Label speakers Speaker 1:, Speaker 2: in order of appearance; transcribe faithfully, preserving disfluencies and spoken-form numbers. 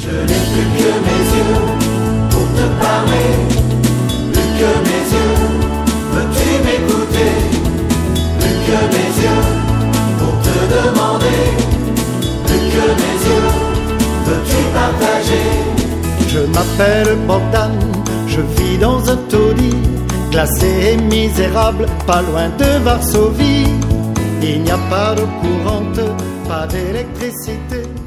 Speaker 1: Je n'ai plus que mes yeux pour te parler, plus que mes yeux, veux-tu m'écouter? Plus que mes yeux pour te demander, plus que mes yeux, veux-tu partager?
Speaker 2: Je m'appelle Bogdan, je vis dans un taudis, classé et misérable, pas loin de Varsovie. Il n'y a pas d'eau courante, pas d'électricité.